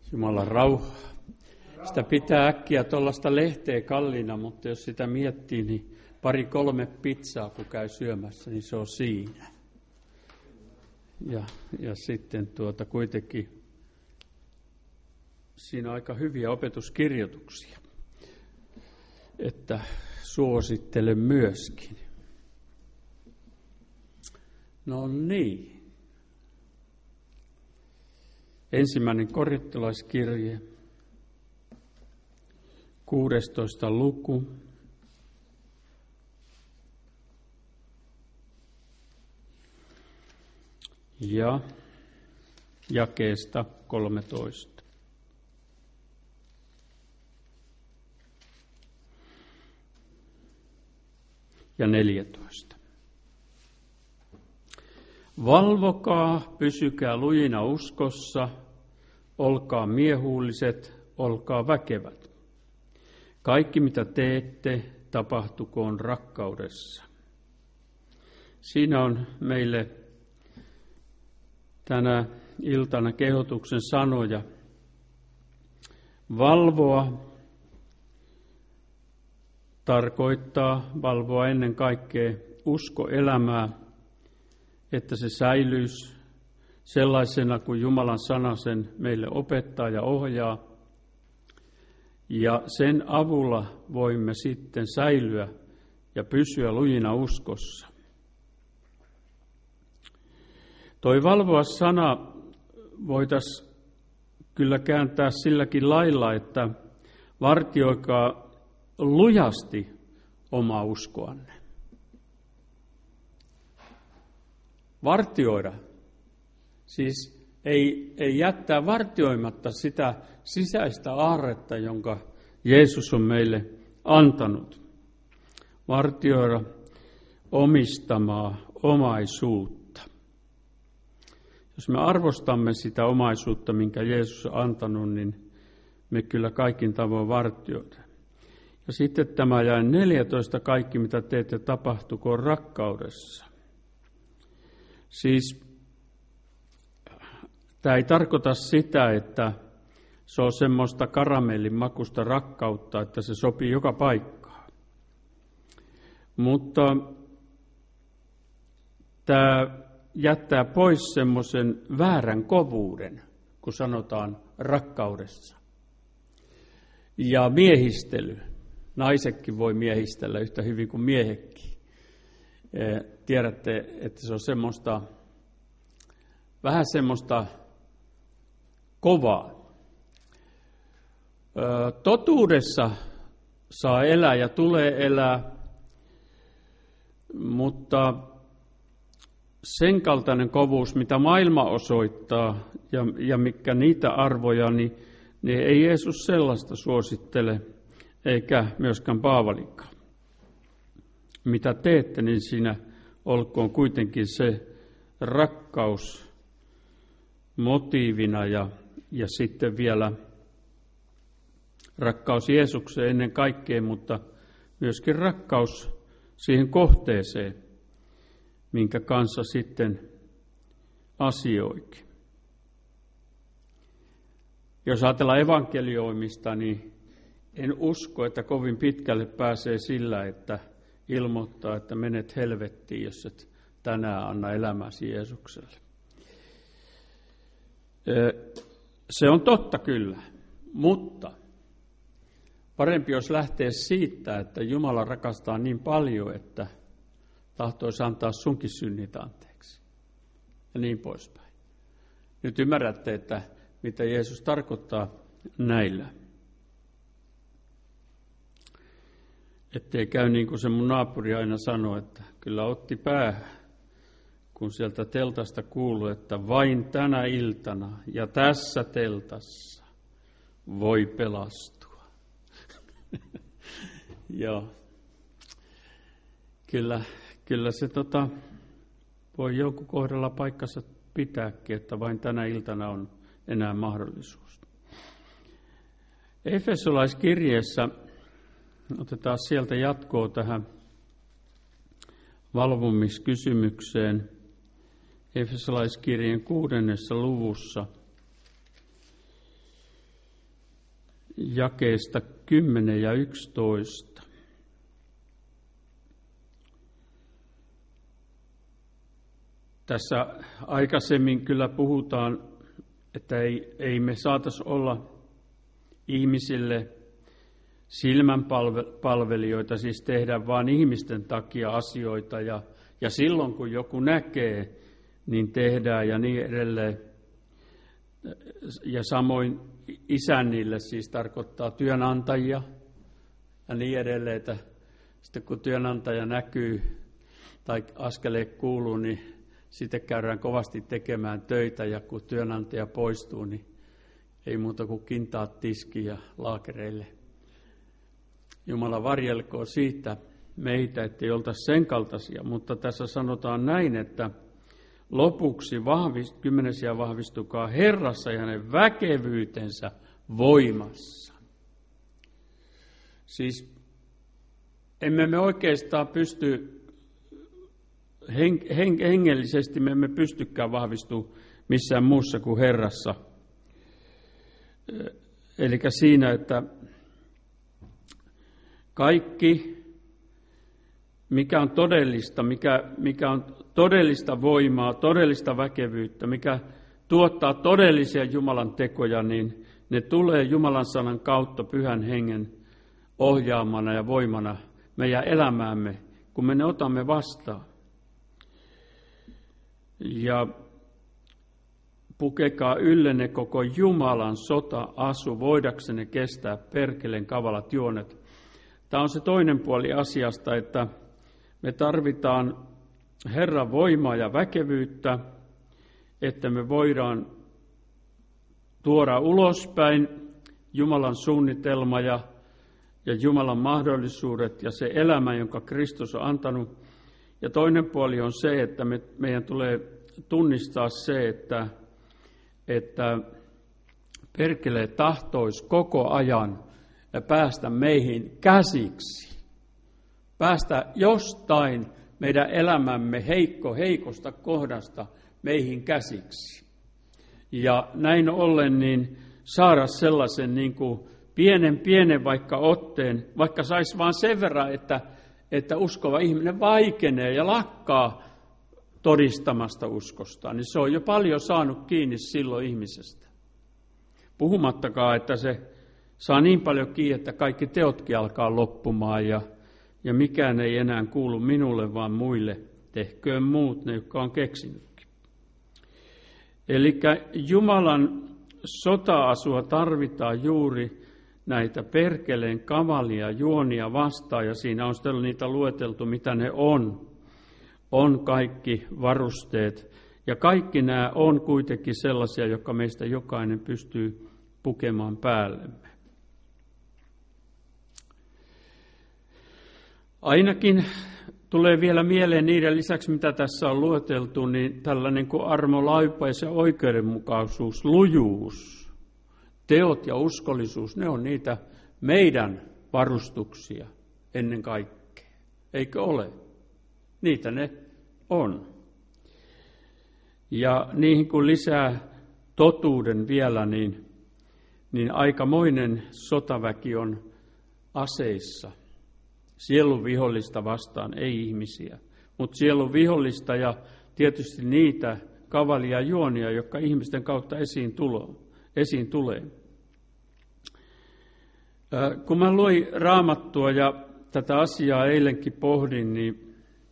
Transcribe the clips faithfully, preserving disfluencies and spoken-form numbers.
Jumalan rauha. Sitä pitää äkkiä tuollaista lehteä kalliina, mutta jos sitä miettii, niin pari kolme pizzaa kun käy syömässä, niin se on siinä. Ja, ja sitten tuota kuitenkin siinä on aika hyviä opetuskirjoituksia, että suosittelen myöskin. No niin. Ensimmäinen korintolaiskirje, kuudestoista luku. Ja jakeesta kolmetoista. Ja neljätoista. Valvokaa, pysykää lujina uskossa, olkaa miehuulliset, olkaa väkevät. Kaikki mitä teette, tapahtukoon rakkaudessa. Siinä on meille tänä iltana kehotuksen sanoja. Valvoa tarkoittaa valvoa ennen kaikkea uskoelämää, että se säilyisi sellaisena kuin Jumalan sana sen meille opettaa ja ohjaa. Ja sen avulla voimme sitten säilyä ja pysyä lujina uskossa. Toi valvoa sana voitaisiin kyllä kääntää silläkin lailla, että vartioikaa lujasti omaa uskoanne. Vartioida. Siis ei, ei jättää vartioimatta sitä sisäistä aarretta, jonka Jeesus on meille antanut. Vartioida omistamaa omaisuutta. Jos me arvostamme sitä omaisuutta, minkä Jeesus on antanut, niin me kyllä kaikin tavoin vartioidaan. Ja sitten tämä jae neljätoista, kaikki mitä teette tapahtukoon rakkaudessa. Siis tämä ei tarkoita sitä, että se on semmoista karamellin makusta rakkautta, että se sopii joka paikkaan. Mutta tämä jättää pois semmoisen väärän kovuuden, kun sanotaan rakkaudessa. Ja miehistely. Naisetkin voi miehistellä yhtä hyvin kuin miehetkin. Tiedätte, että se on semmoista, vähän semmoista kovaa. Totuudessa saa elää ja tulee elää, mutta sen kaltainen kovuus, mitä maailma osoittaa ja, ja mitkä niitä arvoja, niin, niin ei Jeesus sellaista suosittele, eikä myöskään Paavalikaan. Mitä teette, niin siinä olkoon kuitenkin se rakkaus motiivina ja, ja sitten vielä rakkaus Jeesukseen ennen kaikkea, mutta myöskin rakkaus siihen kohteeseen, minkä kanssa sitten asioikin. Jos ajatellaan evankelioimista, niin en usko, että kovin pitkälle pääsee sillä, että ilmoittaa, että menet helvettiin, jos et tänään anna elämäsi Jeesukselle. Se on totta kyllä, mutta parempi jos lähtee siitä, että Jumala rakastaa niin paljon, että tahtoisi antaa sunkin synnit anteeksi ja niin poispäin. Nyt ymmärrätte, että mitä Jeesus tarkoittaa näillä. Ettei käy niin kuin se mun naapuri aina sanoi, että kyllä otti päähän, kun sieltä teltasta kuului, että vain tänä iltana ja tässä teltassa voi pelastua. Joo. Kyllä, kyllä se tota, voi jonkun kohdalla paikkansa pitääkin, että vain tänä iltana on enää mahdollisuus. Efesolaiskirjeessä otetaan sieltä jatkoa tähän valvomiskysymykseen. Efesolaiskirjeen kuudennessa luvussa jakeesta kymmenen ja yksitoista. Tässä aikaisemmin kyllä puhutaan, että ei, ei me saataisi olla ihmisille silmänpalvelijoita, siis tehdä vain ihmisten takia asioita, ja, ja silloin kun joku näkee, niin tehdään ja niin edelleen. Ja samoin isännille siis tarkoittaa työnantajia ja niin edelleen, että sitten kun työnantaja näkyy tai askeleet kuuluu, niin sitten käydään kovasti tekemään töitä, ja kun työnantaja poistuu, niin ei muuta kuin kintaat tiskiin ja laakereille. Jumala varjelkoon siitä meitä, ettei oltaisi sen kaltaisia, mutta tässä sanotaan näin, että lopuksi vahvist, kymmenes ja vahvistukaa Herrassa ja hänen väkevyytensä voimassa. Siis emme me oikeastaan pysty, hen, hen, hengellisesti me emme pystykään vahvistumaan missään muussa kuin Herrassa. Eli siinä, että kaikki, mikä on todellista, mikä, mikä on todellista voimaa, todellista väkevyyttä, mikä tuottaa todellisia Jumalan tekoja, niin ne tulee Jumalan sanan kautta Pyhän Hengen ohjaamana ja voimana meidän elämäämme, kun me ne otamme vastaan. Ja pukekaa yllenne koko Jumalan sota-asu, voidaksenne kestää perkeleen kavalat juonet. Tämä on se toinen puoli asiasta, että me tarvitaan Herran voimaa ja väkevyyttä, että me voidaan tuoda ulospäin Jumalan suunnitelma ja, ja Jumalan mahdollisuudet ja se elämä, jonka Kristus on antanut. Ja toinen puoli on se, että me, meidän tulee tunnistaa se, että, että perkele tahtoisi koko ajan päästä meihin käsiksi. Päästä jostain meidän elämämme heikko heikosta kohdasta meihin käsiksi. Ja näin ollen niin saada sellaisen niin kuin pienen pienen vaikka otteen, vaikka saisi vaan sen verran, että, että uskova ihminen vaikenee ja lakkaa todistamasta uskostaan, niin se on jo paljon saanut kiinni silloin ihmisestä. Puhumattakaan, että se saa niin paljon kiinni, että kaikki teotkin alkaa loppumaan ja, ja mikään ei enää kuulu minulle, vaan muille. Tehköön muut ne, jotka on keksinytkin. Eli Jumalan sota-asua tarvitaan juuri näitä perkeleen kavalia juonia vastaan, ja siinä on sitten niitä lueteltu, mitä ne on. On kaikki varusteet, ja kaikki nämä on kuitenkin sellaisia, jotka meistä jokainen pystyy pukemaan päällemme. Ainakin tulee vielä mieleen niiden lisäksi, mitä tässä on lueteltu, niin tällainen kuin armo, laipaus ja oikeudenmukaisuus, lujuus, teot ja uskollisuus, ne on niitä meidän varustuksia ennen kaikkea. Eikö ole? Niitä ne on. Ja niihin kun lisää totuuden vielä, niin, niin aikamoinen sotaväki on aseissa. Sielun vihollista vastaan, ei ihmisiä, mutta sielun vihollista ja tietysti niitä kavalia juonia, jotka ihmisten kautta esiin, tulo, esiin tulee. Kun mä luin Raamattua ja tätä asiaa eilenkin pohdin, niin,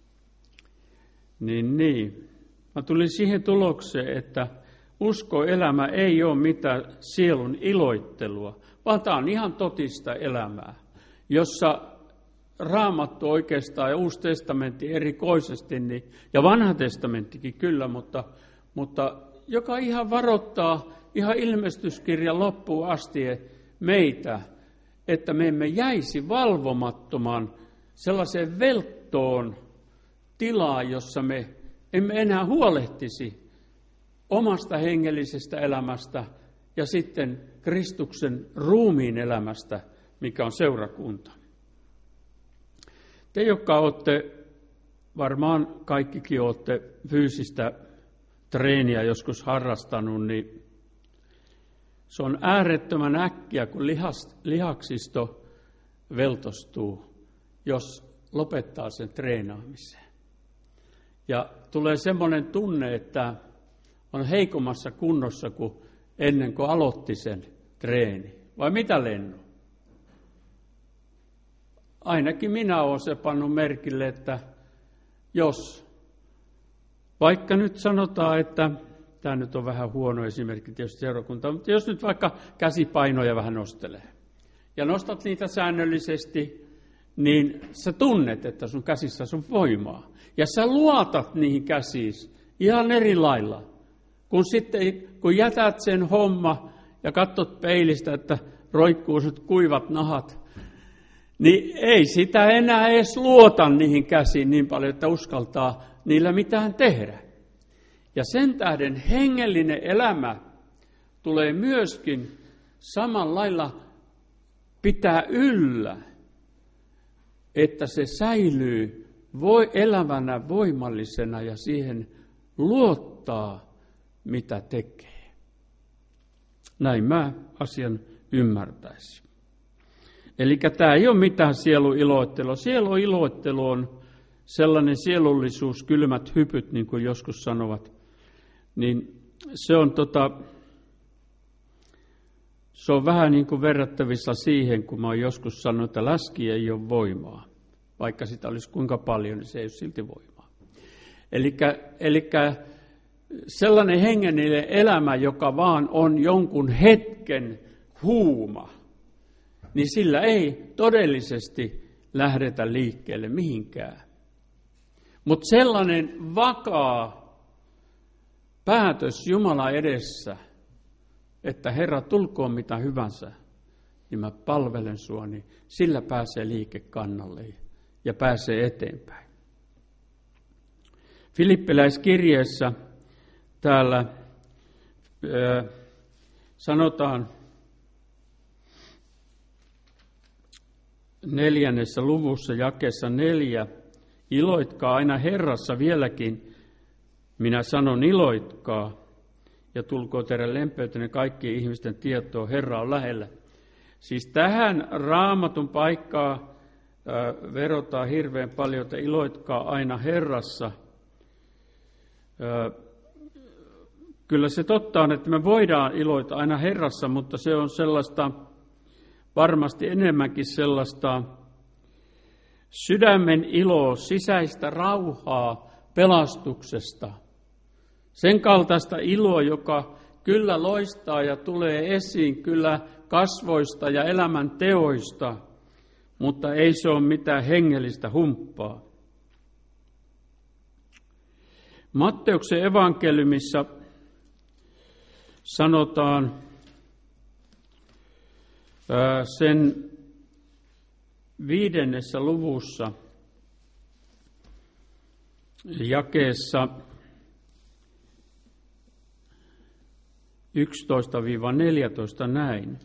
niin, niin mä tulin siihen tulokseen, että uskoelämä ei ole mitään sielun iloittelua, vaan tämä on ihan totista elämää, jossa Raamattu oikeastaan ja Uusi testamentti erikoisesti, niin, ja Vanha testamenttikin kyllä, mutta, mutta joka ihan varoittaa ihan ilmestyskirjan loppuun asti meitä, että me emme jäisi valvomattomaan sellaiseen velttoon tilaan, jossa me emme enää huolehtisi omasta hengellisestä elämästä ja sitten Kristuksen ruumiin elämästä, mikä on seurakunta. Te, jotka olette, varmaan kaikkikin olette fyysistä treeniä joskus harrastanut, niin Se on äärettömän äkkiä, kun lihas, lihaksisto veltostuu, jos lopettaa sen treenaamisen. Ja tulee semmoinen tunne, että on heikommassa kunnossa kuin ennen kuin aloitti sen treeni. Vai mitä, Lennu? Ainakin minä olen se pannut merkille, että jos, vaikka nyt sanotaan, että tämä nyt on vähän huono esimerkki tietysti seurakunta, mutta jos nyt vaikka käsipainoja vähän nostelee ja nostat niitä säännöllisesti, niin sä tunnet, että sun käsissä on voimaa. Ja sä luotat niihin käsiin ihan eri lailla. Kun sitten, kun jätät sen homma ja katsot peilistä, että roikkuu sut kuivat nahat, niin ei sitä enää edes luota niihin käsiin niin paljon, että uskaltaa niillä mitään tehdä. Ja sen tähden hengellinen elämä tulee myöskin samalla lailla pitää yllä, että se säilyy voi elävänä voimallisena ja siihen luottaa, mitä tekee. Näin mä asian ymmärtäisin. Eli tämä ei ole mitään sieluiloittelua. Sieluiloittelu on sellainen sielullisuus, kylmät hypyt, niin kuin joskus sanovat. Niin se on, tota, se on vähän niin kuin verrattavissa siihen, kun mä oon joskus sanonut, että läski ei ole voimaa. Vaikka sitä olisi kuinka paljon, niin se ei ole silti voimaa. Eli sellainen hengellinen elämä, joka vaan on jonkun hetken huuma, niin sillä ei todellisesti lähdetä liikkeelle mihinkään. Mutta sellainen vakaa päätös Jumala edessä, että Herra, tulkoon mitä hyvänsä, niin mä palvelen sua, niin sillä pääsee liikekannalle ja pääsee eteenpäin. Filippiläiskirjeessä täällä äh, sanotaan neljännessä luvussa jakeessa neljä, iloitkaa aina Herrassa vieläkin, minä sanon iloitkaa, ja tulkoon teidän lempeytenne kaikkien ihmisten tietoa, Herra on lähellä. Siis tähän Raamatun paikkaa äh, verotaan hirveän paljon, että iloitkaa aina Herrassa. Äh, kyllä se totta on, että me voidaan iloita aina Herrassa, mutta se on sellaista, varmasti enemmänkin sellaista sydämen iloa, sisäistä rauhaa pelastuksesta. Sen kaltaista iloa, joka kyllä loistaa ja tulee esiin kyllä kasvoista ja elämän teoista, mutta ei se ole mitään hengellistä humppaa. Matteuksen evankeliumissa sanotaan sen viidennessä luvussa jakeessa yksitoista neljätoista näin.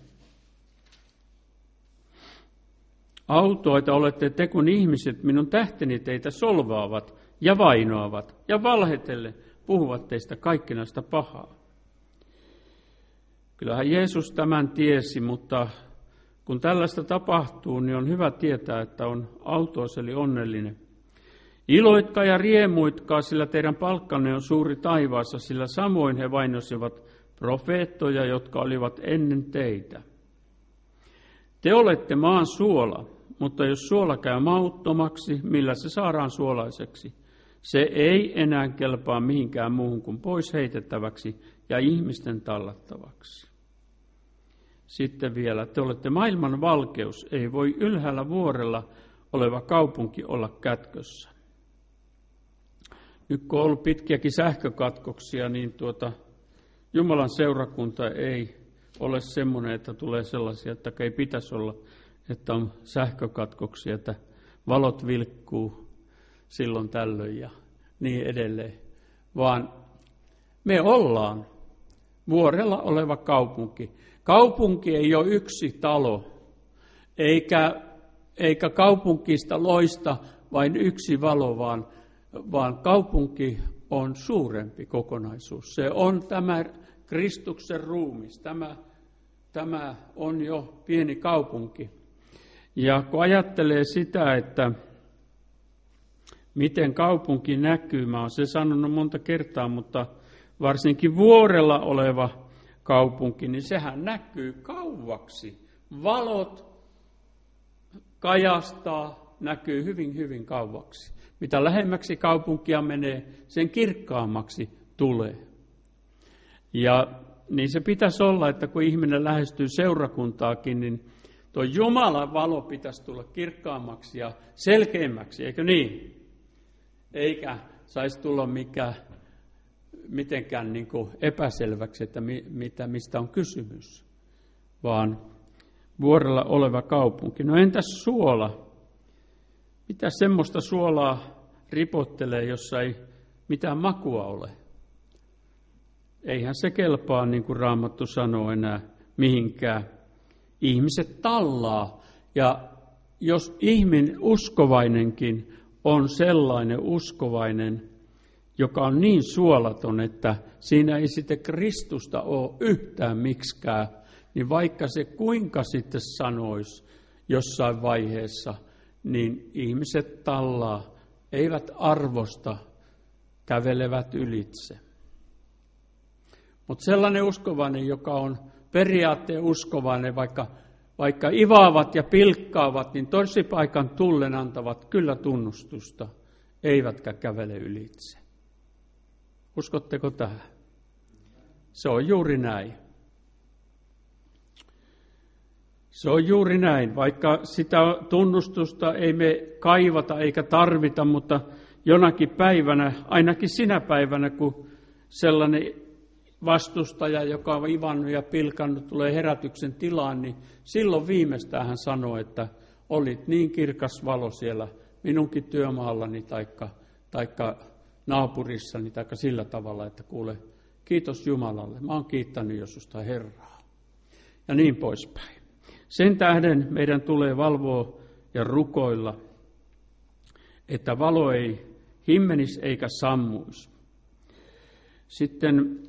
Autoita olette te, kun ihmiset minun tähteni teitä solvaavat ja vainoavat ja valhetelle puhuvat teistä kaikkinaista pahaa. Kyllähän Jeesus tämän tiesi, mutta kun tällaista tapahtuu, niin on hyvä tietää, että on autuas eli onnellinen. Iloitkaa ja riemuitkaa, sillä teidän palkkanne on suuri taivaassa, sillä samoin he vainosivat profeettoja, jotka olivat ennen teitä. Te olette maan suola, mutta jos suola käy mauttomaksi, millä se saadaan suolaiseksi? Se ei enää kelpaa mihinkään muuhun kuin pois heitettäväksi ja ihmisten tallattavaksi. Sitten vielä, te olette maailman valkeus, ei voi ylhäällä vuorella oleva kaupunki olla kätkössä. Nyt kun on ollut pitkiäkin sähkökatkoksia, niin tuota, Jumalan seurakunta ei ole semmoinen, että tulee sellaisia, että ei pitäisi olla, että on sähkökatkoksia, että valot vilkkuu silloin tällöin ja niin edelleen. Vaan me ollaan vuorella oleva kaupunki. Kaupunki ei ole yksi talo, eikä, eikä kaupunkista loista vain yksi valo, vaan, vaan kaupunki on suurempi kokonaisuus. Se on tämä Kristuksen ruumis, tämä tämä on jo pieni kaupunki. Ja kun ajattelee sitä, että miten kaupunki näkyy, mä oon se sanonut monta kertaa, mutta varsinkin vuorella oleva kaupunki, niin sehän näkyy kauaksi. Valot kajastaa, näkyy hyvin, hyvin kauaksi. Mitä lähemmäksi kaupunkia menee, sen kirkkaammaksi tulee. Ja niin se pitäisi olla, että kun ihminen lähestyy seurakuntaakin, niin tuo Jumalan valo pitäisi tulla kirkkaammaksi ja selkeämmäksi, eikö niin? Eikä saisi tulla mikä, mitenkään niin kuin epäselväksi, että mi, mitä, mistä on kysymys, vaan vuorella oleva kaupunki. No entäs suola? Mitä semmoista suolaa ripottelee, jossa ei mitään makua ole? Eihän se kelpaa, niin kuin Raamattu sanoo, enää mihinkään. Ihmiset tallaa, ja jos ihminen uskovainenkin on sellainen uskovainen, joka on niin suolaton, että siinä ei sitten Kristusta ole yhtään miksikään, niin vaikka se kuinka sitten sanoisi jossain vaiheessa, niin ihmiset tallaa, eivät arvosta, kävelevät ylitse. Mutta sellainen uskovainen, joka on periaatteen uskovainen, vaikka, vaikka ivaavat ja pilkkaavat, niin tosipaikan tullen antavat kyllä tunnustusta, eivätkä kävele ylitse. Uskotteko tähän? Se on juuri näin. Se on juuri näin, vaikka sitä tunnustusta ei me kaivata eikä tarvita, mutta jonakin päivänä, ainakin sinä päivänä, kun sellainen vastustaja, joka on ivannut ja pilkannut, tulee herätyksen tilaan, niin silloin viimeistään hän sanoo, että olit niin kirkas valo siellä minunkin työmaallani taikka, taikka naapurissani taikka sillä tavalla, että kuule, kiitos Jumalalle, mä oon kiittänyt Jeesusta Herraa. Ja niin poispäin. Sen tähden meidän tulee valvoa ja rukoilla, että valo ei himmenisi eikä sammuisi. Sitten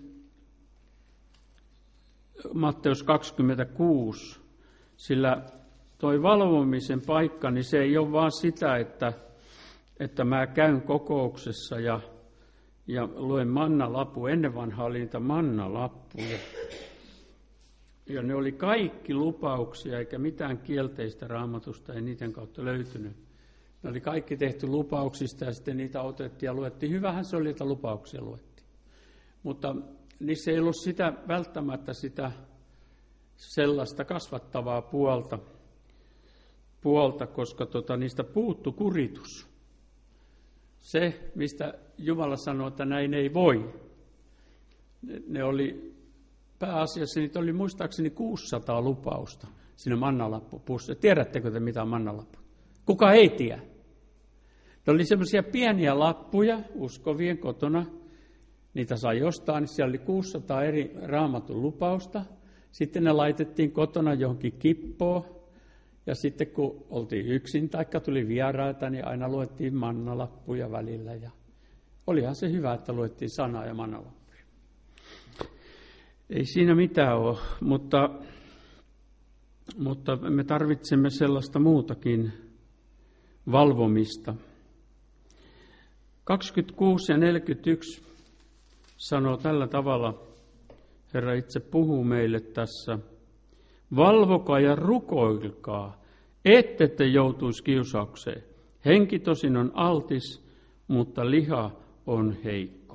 Matteus kaksikymmentäkuusi, sillä toi valvomisen paikka, niin se ei ole vaan sitä, että, että mä käyn kokouksessa ja, ja luen mannalappu. Ennen vanhaa oli niitä mannalappuja. Ja ne oli kaikki lupauksia, eikä mitään kielteistä Raamatusta, ei niiden kautta löytynyt. Ne oli kaikki tehty lupauksista ja sitten niitä otettiin ja luettiin. Hyvähän se oli, että lupauksia luettiin. Mutta niissä ei ollut sitä, välttämättä sitä sellaista kasvattavaa puolta, puolta koska tota, niistä puuttu kuritus. Se, mistä Jumala sanoi, että näin ei voi. Ne, ne oli pääasiassa, niitä oli muistaakseni kuusisataa lupausta siinä mannalappupussa. Tiedättekö te, mitä on mannalappu? Kuka ei tiedä? Ne oli semmoisia pieniä lappuja uskovien kotona. Niitä sai jostain, niin siellä oli kuusisataa eri Raamatun lupausta. Sitten ne laitettiin kotona johonkin kippoon. Ja sitten kun oltiin yksin tai tuli vieraita, niin aina luettiin mannalappuja välillä. Ja olihan se hyvä, että luettiin sanaa ja mannalappuja. Ei siinä mitään ole, mutta, mutta me tarvitsemme sellaista muutakin valvomista. kaksikymmentäkuusi ja neljäkymmentäyksi sanoo tällä tavalla, Herra itse puhuu meille tässä, valvokaa ja rukoilkaa, ette te joutuisi kiusaukseen. Henki tosin on altis, mutta liha on heikko.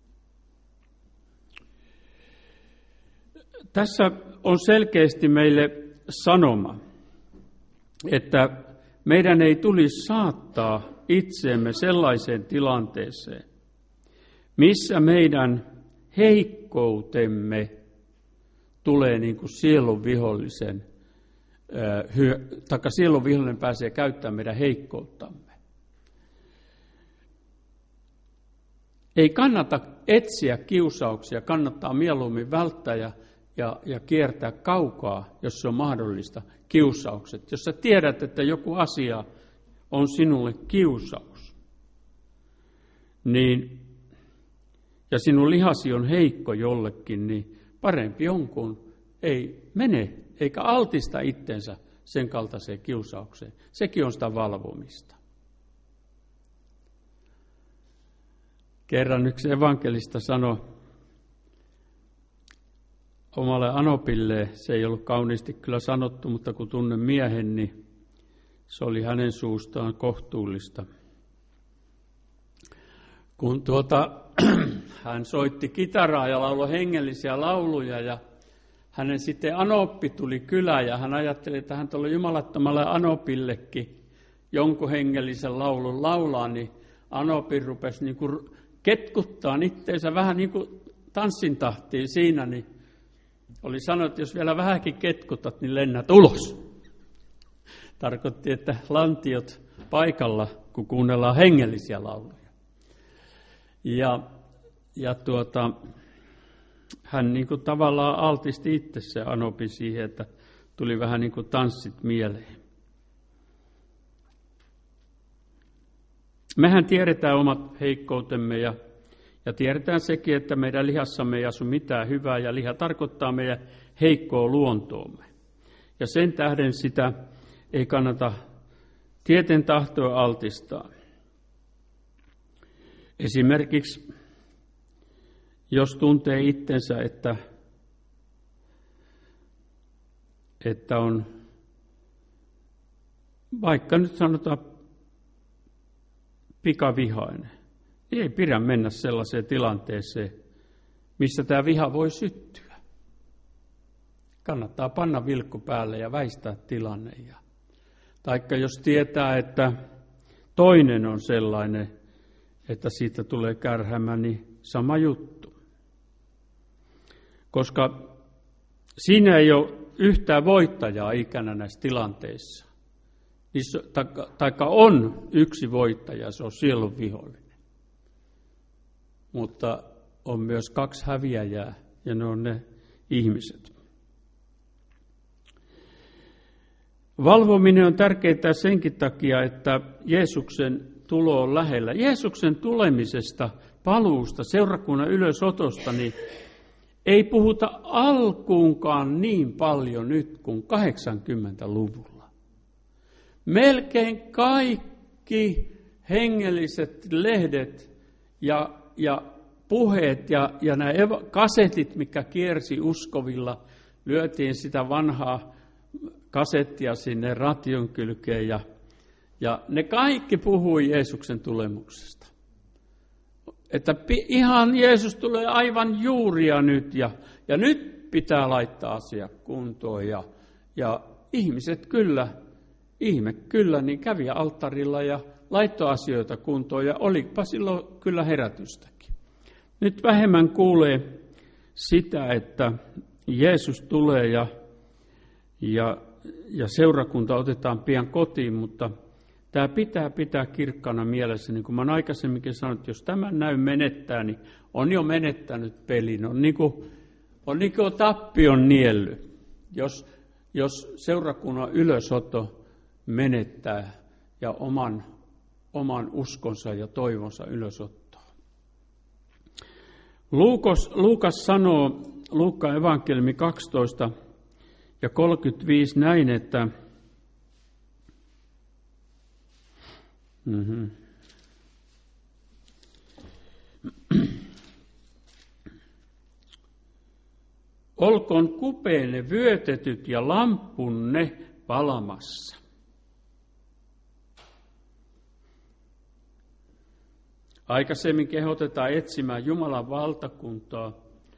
Tässä on selkeästi meille sanoma, että meidän ei tulisi saattaa itseemme sellaiseen tilanteeseen, missä meidän heikkoutemme tulee niin kuin sielun vihollisen, taikka sielun vihollinen pääsee käyttämään meidän heikkouttamme. Ei kannata etsiä kiusauksia, kannattaa mieluummin välttää ja, ja, ja kiertää kaukaa, jos se on mahdollista, kiusaukset. Jos sä tiedät, että joku asia on sinulle kiusaus, niin, ja sinun lihasi on heikko jollekin, niin parempi on kuin ei mene eikä altista itsensä sen kaltaiseen kiusaukseen. Sekin on sitä valvomista. Kerran yksi evankelista sanoi omalle Anopille, se ei ollut kauniisti kyllä sanottu, mutta kun tunnen miehen, niin se oli hänen suustaan kohtuullista. Kun tuota, hän soitti kitaraa ja lauloi hengellisiä lauluja ja hänen sitten Anoppi tuli kylään ja hän ajatteli, että hän tuolle jumalattomalle Anopillekin jonkun hengellisen laulun laulaa, niin Anoppi rupesi niin kuin ketkuttaa itteensä vähän niin kuin tanssin tahtiin siinä, niin oli sanonut, että jos vielä vähänkin ketkutat, niin lennät ulos. Tarkoitti, että lantiot paikalla, kun kuunnellaan hengellisiä lauluja. Ja, ja tuota, hän niin kuin tavallaan altisti itse se Anopi siihen, että tuli vähän niin kuin tanssit mieleen. Mehän tiedetään omat heikkoutemme ja, ja tiedetään sekin, että meidän lihassamme ei asu mitään hyvää ja liha tarkoittaa meidän heikkoa luontoomme. Ja sen tähden sitä ei kannata tieten tahtoa altistaa. Esimerkiksi jos tuntee itsensä, että, että on vaikka nyt sanotaan pikavihainen, niin ei pidä mennä sellaiseen tilanteeseen, missä tämä viha voi syttyä. Kannattaa panna vilkku päälle ja väistää tilanne. Taikka jos tietää, että toinen on sellainen, että siitä tulee kärhämä, niin sama juttu. Koska siinä ei ole yhtään voittajaa ikänä näissä tilanteissa. Taikka on yksi voittaja, se on sielun vihollinen. Mutta on myös kaksi häviäjää, ja ne on ne ihmiset. Valvominen on tärkeää senkin takia, että Jeesuksen tulo on lähellä. Jeesuksen tulemisesta, paluusta, seurakunnan ylösotosta, niin ei puhuta alkuunkaan niin paljon nyt kuin kahdeksankymmentäluvulla. Melkein kaikki hengelliset lehdet ja, ja puheet ja, ja nämä kasetit, mikä kiersi uskovilla, lyötiin sitä vanhaa kasettia sinne ration kylkeen ja, ja ne kaikki puhui Jeesuksen tulemuksesta. Että ihan Jeesus tulee aivan juuria nyt ja, ja nyt pitää laittaa asia kuntoon. Ja, ja ihmiset kyllä, ihme kyllä, niin kävi alttarilla ja laittoi asioita kuntoon ja olipa silloin kyllä herätystäkin. Nyt vähemmän kuulee sitä, että Jeesus tulee ja, ja, ja seurakunta otetaan pian kotiin, mutta tämä pitää pitää kirkkana mielessä, niin kuin mä olen aikaisemminkin sanonut, että jos tämän näy menettää, niin on jo menettänyt pelin. On niin kuin, on niin kuin tappion nielly, jos, jos seurakunnan ylösoto menettää ja oman, oman uskonsa ja toivonsa ylösottaa. Luukas, Luukas sanoo, Luukkaan evankeliumi kaksitoista ja kolmekymmentäviisi näin, että Mm-hmm. Olkoon kupeenne vyötetyt ja lampunne palamassa. Aikaisemmin kehotetaan etsimään Jumalan valtakuntaa,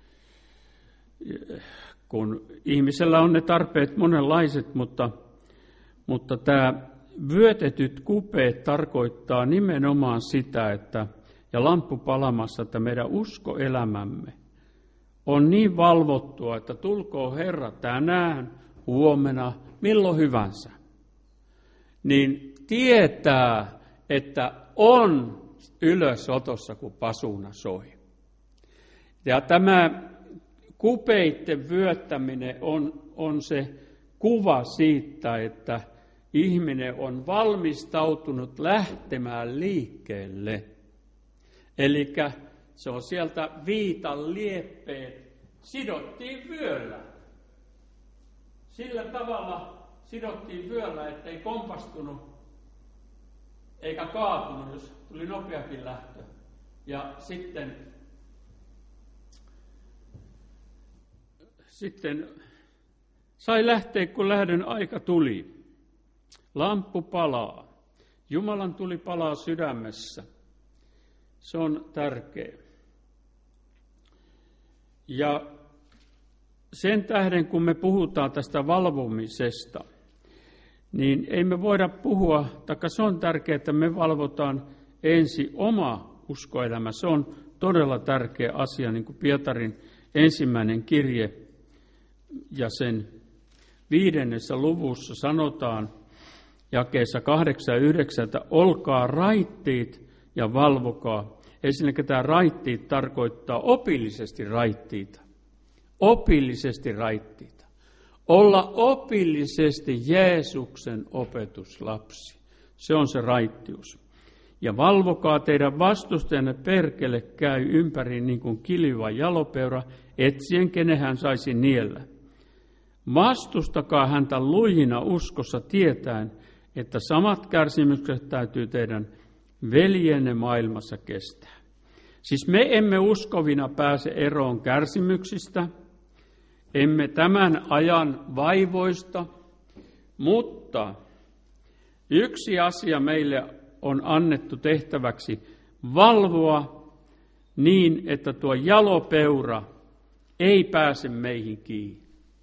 kun ihmisellä on ne tarpeet monenlaiset, mutta, mutta tämä vyötetyt kupeet tarkoittaa nimenomaan sitä, että, ja lamppu palamassa, että meidän uskoelämämme on niin valvottua, että tulkoo Herra tänään, huomenna, milloin hyvänsä. Niin tietää, että on ylösotossa, kun pasuna soi. Ja tämä kupeitten vyöttäminen on, on se kuva siitä, että ihminen on valmistautunut lähtemään liikkeelle. Eli se on sieltä viitan lieppeet, sidottiin vyöllä. sillä tavalla sidottiin vyöllä, ettei kompastunut eikä kaatunut, jos tuli nopeakin lähtö. Ja sitten, sitten sai lähteä, kun lähdön aika tuli. Lamppu palaa. Jumalan tuli palaa sydämessä. Se on tärkeä. Ja sen tähden, kun me puhutaan tästä valvomisesta, niin ei me voida puhua, taikka se on tärkeää, että me valvotaan ensin oma uskoelämä. Se on todella tärkeä asia, niin kuin Pietarin ensimmäinen kirje ja sen viidennessä luvussa sanotaan jakeessa kahdeksan ja yhdeksän, että olkaa raittiit ja valvokaa. Ensinnäkin tämä raittiit tarkoittaa opillisesti raittiita. Opillisesti raittiita. Olla opillisesti Jeesuksen opetuslapsi. Se on se raittius. Ja valvokaa, teidän vastustajanne perkele käy ympäri niin kuin kiljuva jalopeura, etsien kenen hän saisi niellä. Vastustakaa häntä lujina uskossa tietäen, että samat kärsimykset täytyy teidän veljenne maailmassa kestää. Siis me emme uskovina pääse eroon kärsimyksistä, emme tämän ajan vaivoista, mutta yksi asia meille on annettu tehtäväksi valvoa niin, että tuo jalopeura ei pääse meihin kiinni.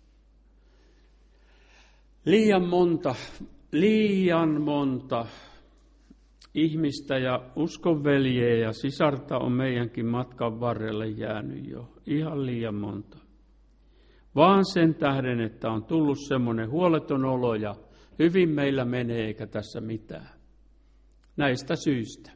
Liian monta, liian monta ihmistä ja uskonveljeä ja sisarta on meidänkin matkan varrelle jäänyt jo. Ihan liian monta. Vaan sen tähden, että on tullut semmoinen huoleton olo ja hyvin meillä menee eikä tässä mitään. Näistä syistä.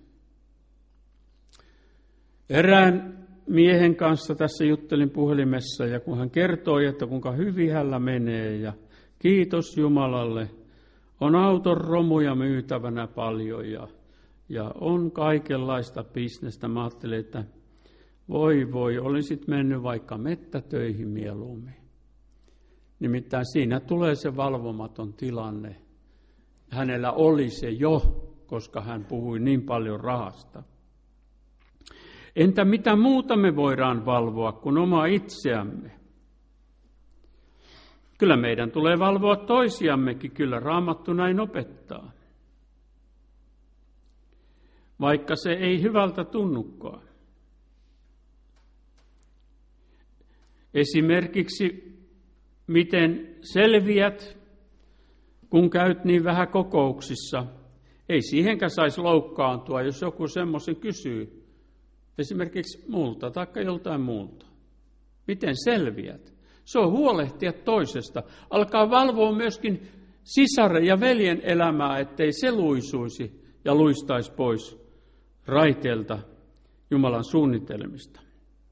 Erään miehen kanssa tässä juttelin puhelimessa ja kun hän kertoi, että kuinka hyvin hänellä menee ja kiitos Jumalalle, on auton romuja myytävänä paljon ja, ja on kaikenlaista bisnestä. Mä ajattelin, että voi voi, olisit mennyt vaikka mettätöihin mieluummin. Nimittäin siinä tulee se valvomaton tilanne. Hänellä oli se jo, koska hän puhui niin paljon rahasta. Entä mitä muuta me voidaan valvoa kuin omaa itseämme? Kyllä meidän tulee valvoa toisiammekin, kyllä Raamattu näin opettaa. Vaikka se ei hyvältä tunnukaan. Esimerkiksi, miten selviät, kun käyt niin vähän kokouksissa. Ei siihenkään saisi loukkaantua, jos joku semmoisen kysyy. Esimerkiksi multa tai joltain muulta. Miten selviät? Se on huolehtia toisesta. Alkaa valvoa myöskin sisaren ja veljen elämää, ettei se luisuisi ja luistaisi pois raiteelta Jumalan suunnitelmista.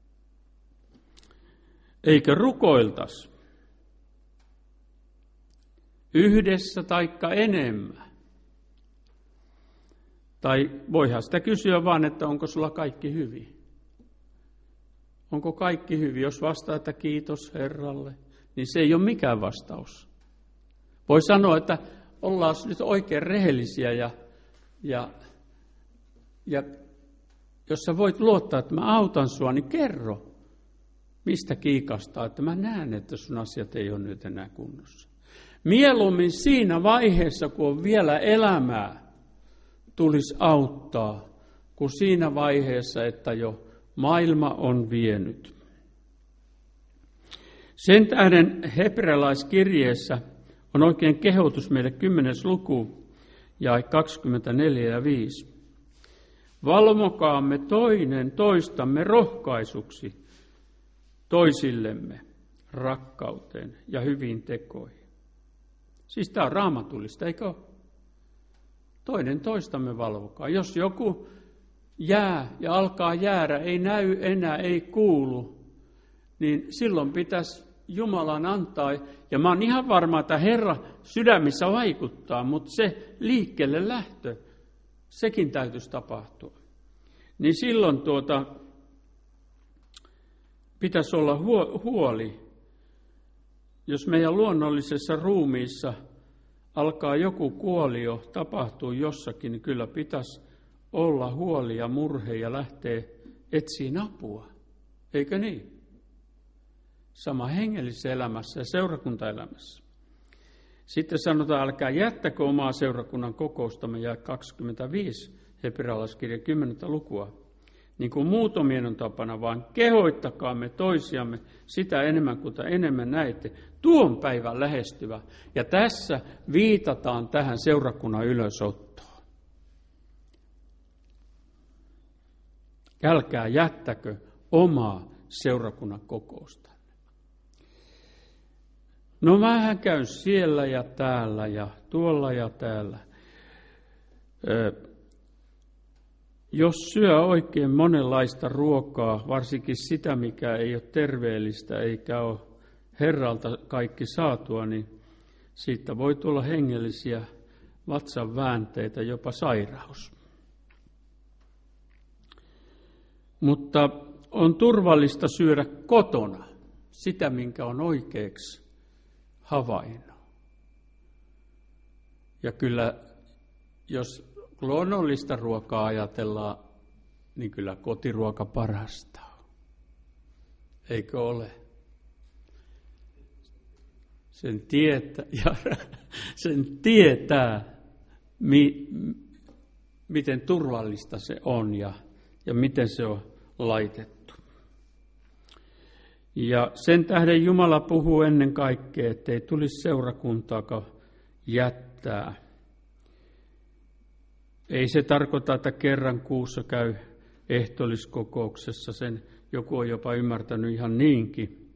Eikö rukoiltaisi yhdessä taikka enemmän? Tai voihan sitä kysyä vaan, että onko sulla kaikki hyvin? Onko kaikki hyvin? Jos vastaa, että kiitos Herralle, niin se ei ole mikään vastaus. Voi sanoa, että ollaan nyt oikein rehellisiä ja, ja, ja jos sä voit luottaa, että mä autan sua, niin kerro, mistä kiikastaa, että mä näen, että sun asiat ei ole nyt enää kunnossa. Mieluummin siinä vaiheessa, kun on vielä elämää, tulisi auttaa, kuin siinä vaiheessa, että jo maailma on vienyt. Sen tähden hebrealaiskirjeessä on oikein kehotus meille kymmenes luku, jae kaksikymmentäneljä ja viisi. Valvokaamme toinen toistamme rohkaisuksi toisillemme rakkauteen ja hyviin tekoihin. Siis tämä on raamatullista, eikö ole? Toinen toistamme valvokaa. Jos joku jää ja alkaa jäädä, ei näy enää, ei kuulu, niin silloin pitäisi Jumalan antaa. Ja mä oon ihan varma, että Herra sydämissä vaikuttaa, mutta se liikkeelle lähtö, sekin täytyisi tapahtua. Niin silloin tuota, pitäisi olla huoli jos meidän luonnollisessa ruumiissa alkaa joku kuolio, tapahtuu jossakin, niin kyllä pitäisi olla huoli ja murhe ja lähteä etsiin apua. Eikö niin? Sama hengellisessä elämässä ja seurakuntaelämässä. Sitten sanotaan, älkää jättäkö omaa seurakunnan kokoustamme, ja kaksikymmentäviisi, hebrealaiskirjan kymmenettä lukua. Niin kuin muutomien on tapana, vaan kehoittakaamme toisiamme sitä enemmän kuin enemmän näette. Tuon päivän lähestyvä. Ja tässä viitataan tähän seurakunnan ylösottoon. Älkää jättäkö omaa seurakunnan kokousta. No mähän käyn siellä ja täällä ja tuolla ja täällä. Ö, jos syö oikein monenlaista ruokaa, varsinkin sitä, mikä ei ole terveellistä eikä ole Herralta kaikki saatua, niin siitä voi tulla hengellisiä vatsan väänteitä, jopa sairaus. Mutta on turvallista syödä kotona sitä, minkä on oikeaksi havainnut. Ja kyllä, jos luonnollista ruokaa ajatellaan, niin kyllä kotiruoka parasta on. Eikö ole? Sen tietää, ja sen tietää mi, miten turvallista se on ja, ja miten se on laitettu. Ja sen tähden Jumala puhuu ennen kaikkea, ettei tulisi seurakuntaakaan jättää. Ei se tarkoita, että kerran kuussa käy ehtoolliskokouksessa, sen joku on jopa ymmärtänyt ihan niinkin,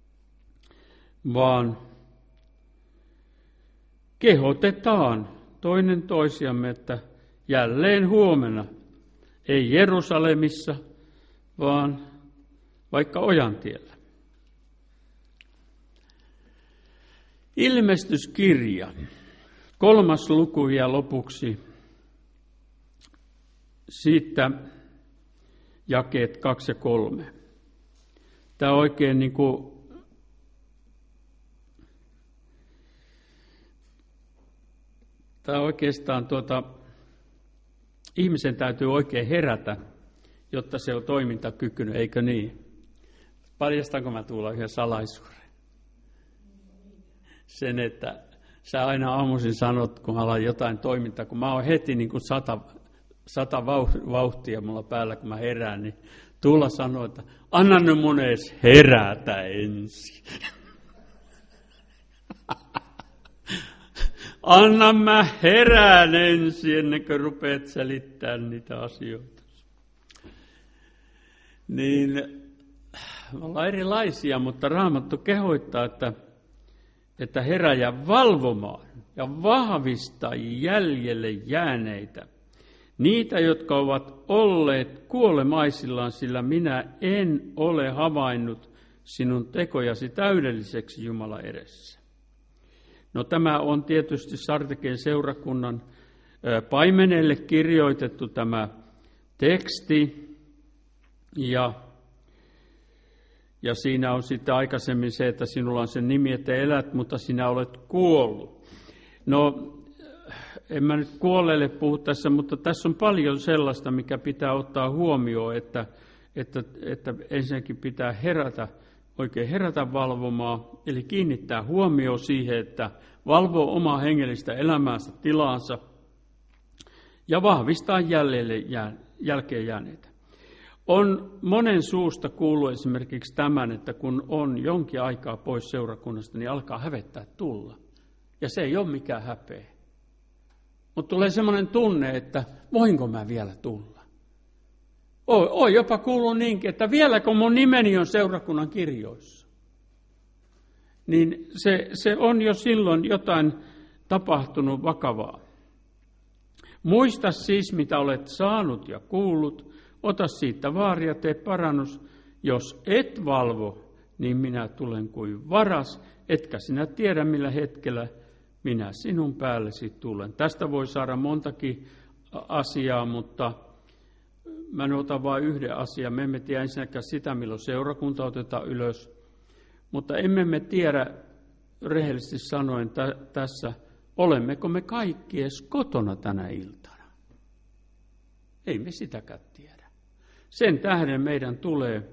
vaan kehotetaan toinen toisiamme, että jälleen huomenna, ei Jerusalemissa, vaan vaikka Ojantiellä. Ilmestyskirja, kolmas luku ja lopuksi siitä jakeet kaksi ja kolme. Tämä on oikein niin kuin Tämä oikeastaan tuota, ihmisen täytyy oikein herätä, jotta se on toimintakykyinen, eikö niin? Paljastanko mä tulla yhden salaisuuden? Sen, että sä aina aamuisin sanot, kun alan jotain toimintaa, kun mä oon heti niin kuin sata, sata vauhtia mulla päällä, kun mä herään, niin Tuula sanoo, että anna nyt mun edes herätä ensin. Anna mä herään ensin, ennen kuin rupeat selittämään niitä asioita. Niin, me ollaan erilaisia, mutta Raamattu kehoittaa, että, että heräjä valvomaan ja vahvistaa jäljelle jääneitä. Niitä, jotka ovat olleet kuolemaisillaan, sillä minä en ole havainnut sinun tekojasi täydelliseksi Jumala edessä. No tämä on tietysti Sartekeen seurakunnan paimenelle kirjoitettu tämä teksti, ja, ja siinä on sitten aikaisemmin se, että sinulla on sen nimi, että elät, mutta sinä olet kuollut. No en mä nyt kuolleelle puhu tässä, mutta tässä on paljon sellaista, mikä pitää ottaa huomioon, että, että, että ensinnäkin pitää herätä, oikein herätä valvomaan, eli kiinnittää huomioon siihen, että valvoo omaa hengellistä elämäänsä, tilaansa ja vahvistaa jälkeen jääneitä. On monen suusta kuullut esimerkiksi tämän, että kun on jonkin aikaa pois seurakunnasta, niin alkaa hävettää tulla. Ja se ei ole mikään häpeä. Mutta tulee semmoinen tunne, että voinko mä vielä tulla? Oon jopa kuullut niinkin, että vieläkö mun nimeni on seurakunnan kirjoissa. Niin se, se on jo silloin jotain tapahtunut vakavaa. Muista siis, mitä olet saanut ja kuullut. Ota siitä vaaria, tee parannus. Jos et valvo, niin minä tulen kuin varas, etkä sinä tiedä millä hetkellä minä sinun päällesi tulen. Tästä voi saada montakin asiaa, mutta mä otan vain yhden asian. Me emme tiedä ensinnäkään sitä, milloin seurakunta otetaan ylös, mutta emme me tiedä, rehellisesti sanoen t- tässä, olemmeko me kaikki edes kotona tänä iltana? Ei me sitäkään tiedä. Sen tähden meidän tulee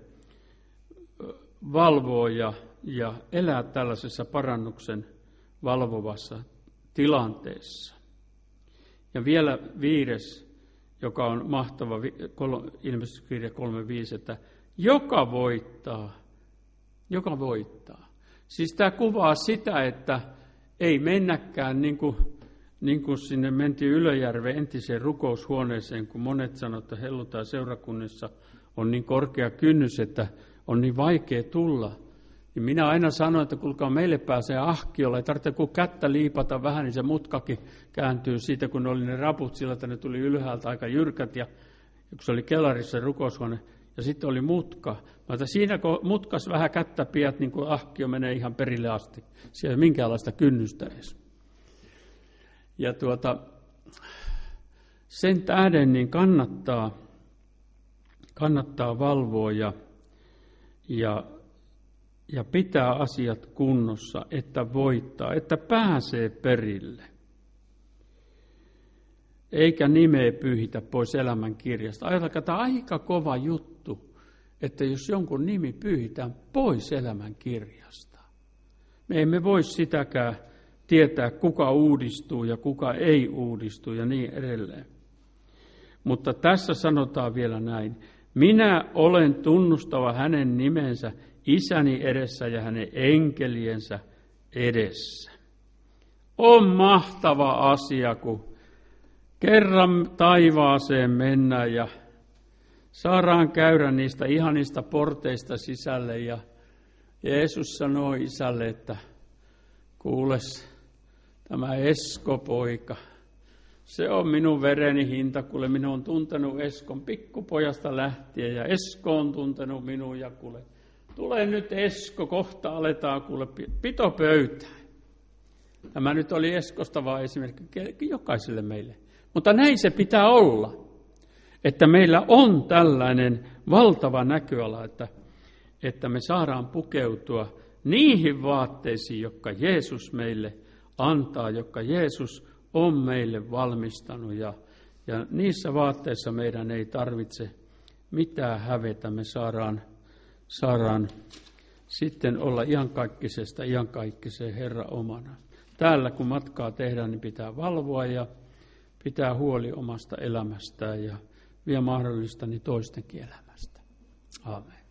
valvoa ja, ja elää tällaisessa parannuksen valvovassa tilanteessa. Ja vielä viides, joka on mahtava, ilmestyskirja kolme viisi, että joka voittaa, joka voittaa. Siis tämä kuvaa sitä, että ei mennäkään niin kuin, niin kuin sinne mentiin Ylöjärven entiseen rukoushuoneeseen, kun monet sanovat, että helluntai-seurakunnissa on niin korkea kynnys, että on niin vaikea tulla. Ja minä aina sanoin, että kuulkaa, meille pääsee ahkiolla, ei tarvitse kuin kättä liipata vähän, niin se mutkakin kääntyy siitä, kun oli ne raput sillä, että ne tuli ylhäältä aika jyrkät, ja kun se oli kellarissa rukoushuone, ja sitten oli mutka. Mutta siinä kun mutkas vähän kättä piät, niin kuin ahkio menee ihan perille asti. Siellä ei ole minkäänlaista kynnystä edes. Ja tuota, sen tähden niin kannattaa, kannattaa valvoa ja, ja, ja pitää asiat kunnossa, että voittaa, että pääsee perille. Eikä nimeä pyyhitä pois elämän kirjasta. Ajatelkaa, tämä aika kova juttu, että jos jonkun nimi pyyhitään pois elämän kirjasta. Me emme voi sitäkään tietää, kuka uudistuu ja kuka ei uudistu ja niin edelleen. Mutta tässä sanotaan vielä näin. Minä olen tunnustava hänen nimensä isäni edessä ja hänen enkeliensä edessä. On mahtava asia, kun kerran taivaaseen mennään ja saadaan käydä niistä ihanista porteista sisälle. Ja Jeesus sanoi isälle, että kuules, tämä Esko-poika, se on minun vereni hinta, kuule minä olen tuntenut Eskon pikkupojasta lähtien ja Esko on tuntenut minun ja kuule, tule nyt Esko, kohta aletaan kuule pitopöytään. Tämä nyt oli Eskosta vaan esimerkiksi jokaiselle meille. Mutta näin se pitää olla, että meillä on tällainen valtava näköala, että, että me saadaan pukeutua niihin vaatteisiin, jotka Jeesus meille antaa, jotka Jeesus on meille valmistanut. Ja, ja niissä vaatteissa meidän ei tarvitse mitään hävetä, me saadaan, saadaan sitten olla iankaikkisesta iankaikkiseen Herra omana. Täällä kun matkaa tehdään, niin pitää valvoa ja pitää huoli omasta elämästään ja vielä mahdollista niin toistenkin elämästä. Aamen.